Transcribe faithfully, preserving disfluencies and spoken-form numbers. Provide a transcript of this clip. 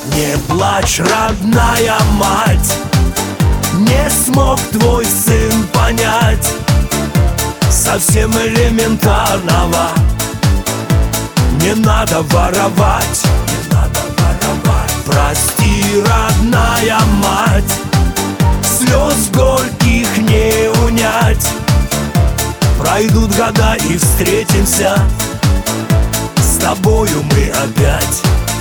Не плачь, родная мать, не смог твой сын понять совсем элементарного. Не надо воровать, не надо воровать. Прости, родная мать, слез горьких не унять. Пройдут года и встретимся с тобою мы опять.